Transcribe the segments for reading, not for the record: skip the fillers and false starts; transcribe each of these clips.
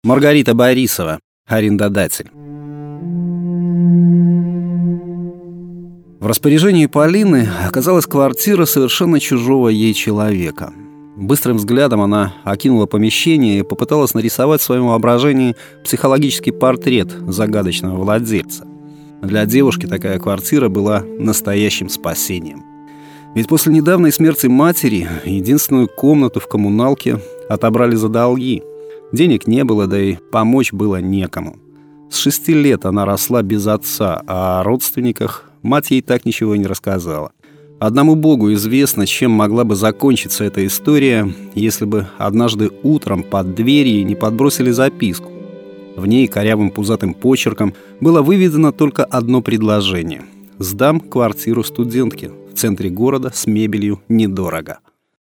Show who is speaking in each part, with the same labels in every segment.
Speaker 1: Маргарита Борисова, арендодатель. В распоряжении Полины оказалась квартира совершенно чужого ей человека. Быстрым взглядом она окинула помещение и попыталась нарисовать в своем воображении психологический портрет загадочного владельца. Для девушки такая квартира была настоящим спасением. Ведь после недавней смерти матери единственную комнату в коммуналке отобрали за долги. Денег не было, да и помочь было некому. С 6 лет она росла без отца, а о родственниках мать ей так ничего и не рассказала. Одному Богу известно, чем могла бы закончиться эта история, если бы однажды утром под дверь ей не подбросили записку. В ней корявым пузатым почерком было выведено только одно предложение: «Сдам квартиру студентке в центре города с мебелью недорого».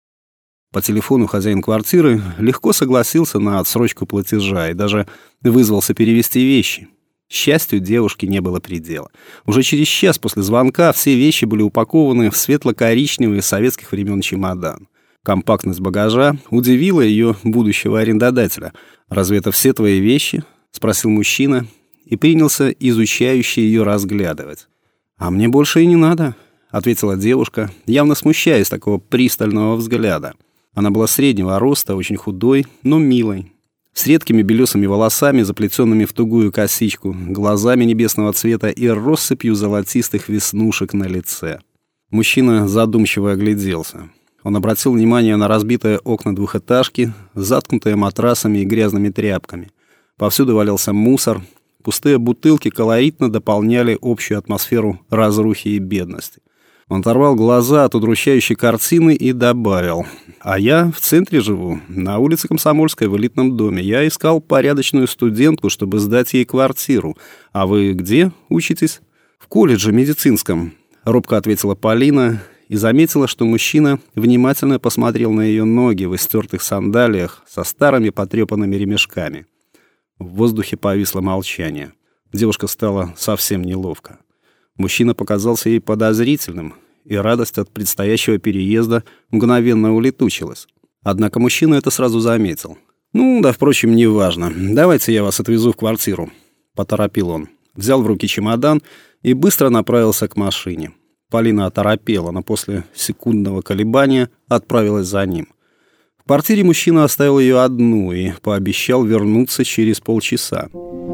Speaker 1: По телефону хозяин квартиры легко согласился на отсрочку платежа и даже вызвался перевезти вещи. Счастью девушки не было предела. Уже через час после звонка все вещи были упакованы в светло-коричневый советских времен чемодан. Компактность багажа удивила ее будущего арендодателя. «Разве это все твои вещи?» — спросил мужчина и принялся изучающе ее разглядывать. «А мне больше и не надо», — ответила девушка, явно смущаясь такого пристального взгляда. Она была среднего роста, очень худой, но милой, с редкими белесыми волосами, заплетенными в тугую косичку, глазами небесного цвета и россыпью золотистых веснушек на лице. Мужчина задумчиво огляделся. Он обратил внимание на разбитые окна двухэтажки, заткнутые матрасами и грязными тряпками. Повсюду валялся мусор, пустые бутылки колоритно дополняли общую атмосферу разрухи и бедности. Он оторвал глаза от удручающей картины и добавил: «А я в центре живу, на улице Комсомольской, в элитном доме. Я искал порядочную студентку, чтобы сдать ей квартиру. А вы где учитесь?» «В колледже медицинском», — робко ответила Полина и заметила, что мужчина внимательно посмотрел на ее ноги в истертых сандалиях со старыми потрепанными ремешками. В воздухе повисло молчание. Девушка стала совсем неловко. Мужчина показался ей подозрительным, и радость от предстоящего переезда мгновенно улетучилась. Однако мужчина это сразу заметил. «Ну, да, впрочем, неважно. Давайте я вас отвезу в квартиру», — поторопил он. Взял в руки чемодан и быстро направился к машине. Полина оторопела, но после секундного колебания отправилась за ним. В квартире мужчина оставил ее одну и пообещал вернуться через полчаса.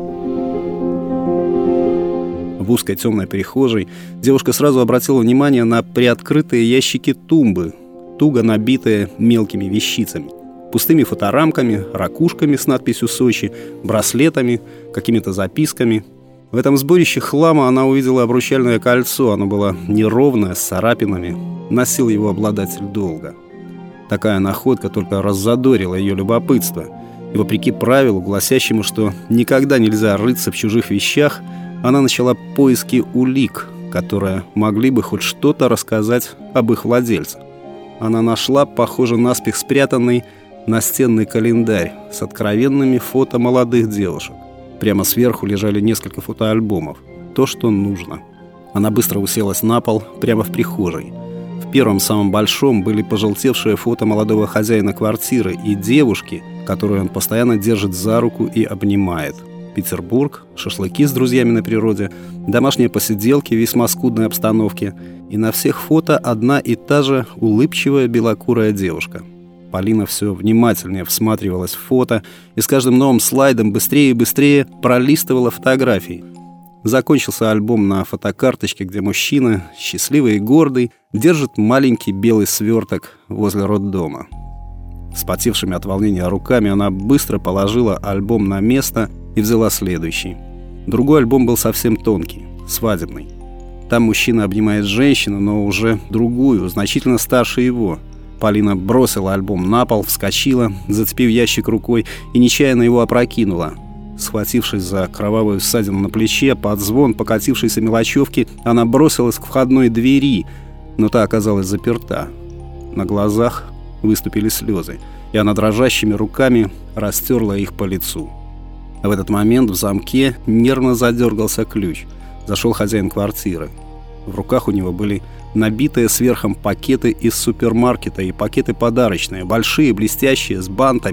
Speaker 1: В узкой темной прихожей девушка сразу обратила внимание на приоткрытые ящики тумбы, туго набитые мелкими вещицами, пустыми фоторамками, ракушками с надписью «Сочи», браслетами, какими-то записками. В этом сборище хлама она увидела обручальное кольцо. Оно было неровное, с царапинами. Носил его обладатель долго. Такая находка только раззадорила ее любопытство. И вопреки правилу, гласящему, что никогда нельзя рыться в чужих вещах, она начала поиски улик, которые могли бы хоть что-то рассказать об их владельце. Она нашла, похоже, наспех спрятанный настенный календарь с откровенными фото молодых девушек. Прямо сверху лежали несколько фотоальбомов. То, что нужно. Она быстро уселась на пол прямо в прихожей. В первом, самом большом, были пожелтевшие фото молодого хозяина квартиры и девушки, которую он постоянно держит за руку и обнимает. Петербург, шашлыки с друзьями на природе, домашние посиделки в весьма скудной обстановке. И на всех фото одна и та же улыбчивая белокурая девушка. Полина все внимательнее всматривалась в фото и с каждым новым слайдом быстрее и быстрее пролистывала фотографии. Закончился альбом на фотокарточке, где мужчина, счастливый и гордый, держит маленький белый сверток возле роддома. Вспотевшими от волнения руками она быстро положила альбом на место и взяла следующий. Другой альбом был совсем тонкий, свадебный. Там мужчина обнимает женщину, но уже другую, значительно старше его. Полина бросила альбом на пол, вскочила, зацепив ящик рукой, и нечаянно его опрокинула. Схватившись за кровавую ссадину на плече, под звон покатившейся мелочевки, она бросилась к входной двери, но та оказалась заперта. На глазах выступили слезы, и она дрожащими руками растерла их по лицу. В этот момент в замке нервно задергался ключ. Зашел хозяин квартиры. В руках у него были набитые сверхом пакеты из супермаркета и пакеты подарочные, большие, блестящие, с бантами.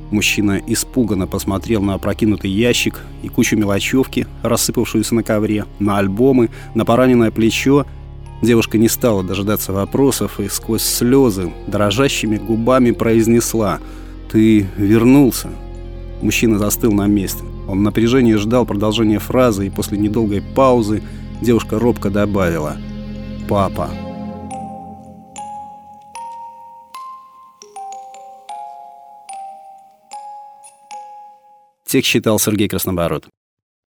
Speaker 1: Мужчина испуганно посмотрел на опрокинутый ящик и кучу мелочевки, рассыпавшуюся на ковре, на альбомы, на пораненное плечо. Девушка не стала дожидаться вопросов и сквозь слезы дрожащими губами произнесла: «Ты вернулся». Мужчина застыл на месте. Он в напряжении ждал продолжения фразы, и после недолгой паузы девушка робко добавила: «Папа». Текст читал Сергей Краснобород.